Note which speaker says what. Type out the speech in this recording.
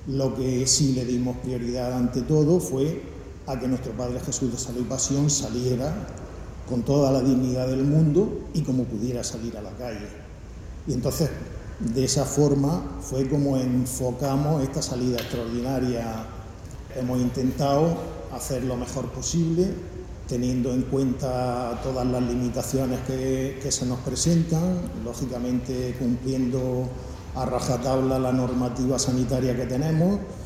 Speaker 1: Lo que sí le dimos prioridad ante todo fue a que nuestro Padre Jesús de Salud y Pasión saliera con toda la dignidad del mundo y como pudiera salir a la calle. Y entonces, de esa forma fue como enfocamos esta salida extraordinaria. Hemos intentado hacer lo mejor posible, teniendo en cuenta todas las limitaciones que se nos presentan, lógicamente cumpliendo a rajatabla la normativa sanitaria que tenemos.